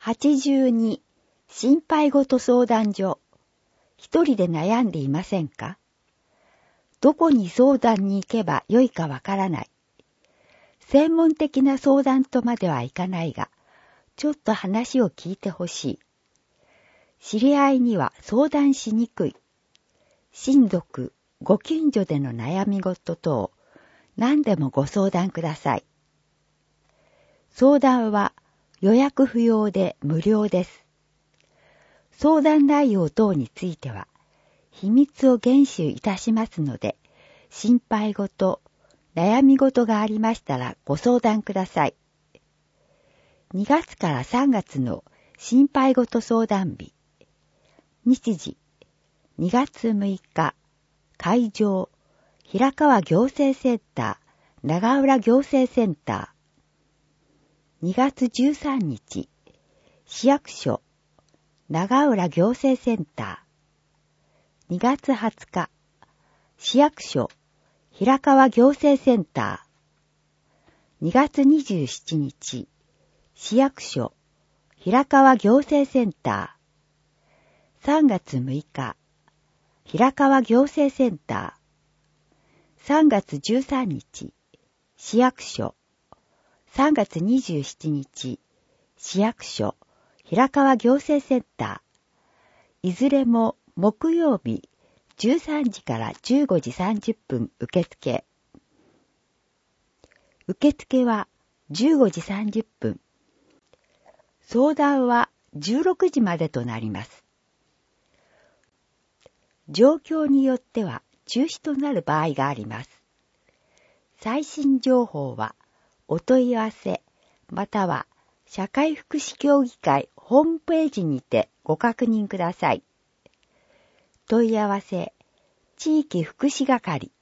82心配事相談所。一人で悩んでいませんか？どこに相談に行けばよいかわからない。専門的な相談とまではいかないが、ちょっと話を聞いてほしい。知り合いには相談しにくい。親族、ご近所での悩み事等、何でもご相談ください。相談は予約不要で無料です。相談内容等については、秘密を厳守いたしますので、心配事、悩み事がありましたらご相談ください。2月から3月の心配事相談日。日時、2月6日、会場、平川行政センター、長浦行政センター。2月13日、市役所、長浦行政センター。2月20日、市役所、平川行政センター。2月27日、市役所、平川行政センター。3月6日、平川行政センター。3月13日、市役所。3月27日、市役所、平川行政センター。いずれも木曜日13時から15時30分受付。受付は15時30分。相談は16時までとなります。状況によっては中止となる場合があります。最新情報はお問い合わせまたは社会福祉協議会ホームページにてご確認ください。問い合わせ地域福祉係